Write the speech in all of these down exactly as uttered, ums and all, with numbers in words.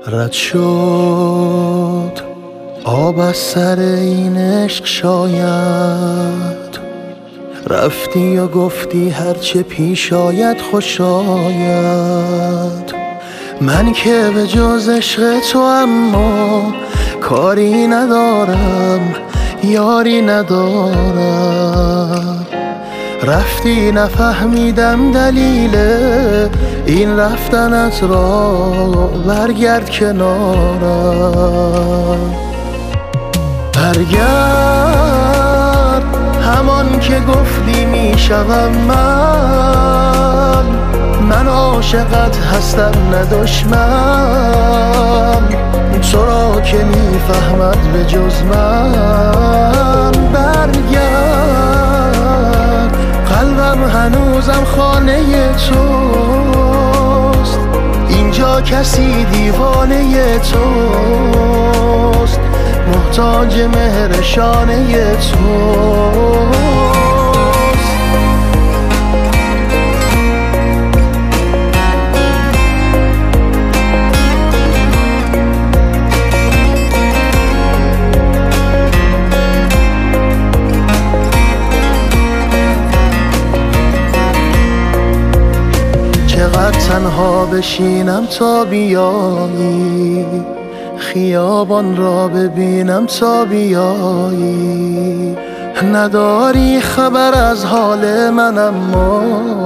رد شد آب از سر این عشق شاید، رفتی و گفتی هرچه پیش آید خوش آید. من که به جز عشق تو اما کاری ندارم، یاری ندارم. رفتی نفهمیدم دلیل این رفتنت را، برگرد کنارم. برگرد همان که گفتی میشوم من، من عاشقت هستم نه دشمن، تو را که میفهمد به جز من. برگرد قلبم هنوزم خانه توست، اینجا کسی دیوانه توست، محتاج مهر شانه توست. چقدر تنها بشینم تا بیایی، خیابان را ببینم تا بیایی. نداری خبر از حال من اما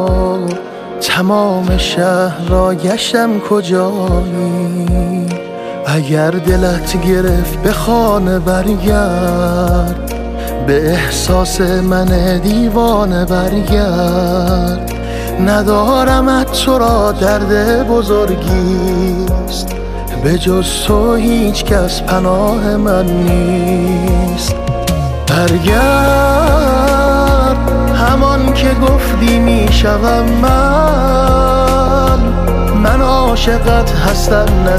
تمام شهر را گشتم کجایی. اگر دلت گرفت به خانه برگرد، به احساس من دیوانه برگرد. ندارمت تو را درد بزرگیست، به جز تو هیچ کس پناه من نیست. برگرد همان که گفتی میشوم من، من عاشقت هستم نه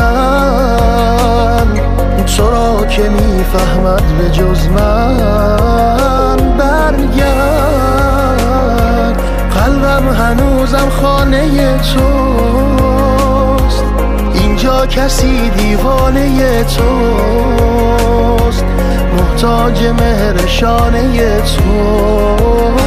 دشمن، تو را که میفهمد به جز من. برگرد قلبم هنوزم خانه توست، اینجا کسی دیوانه توست، محتاج مهر شانه توست.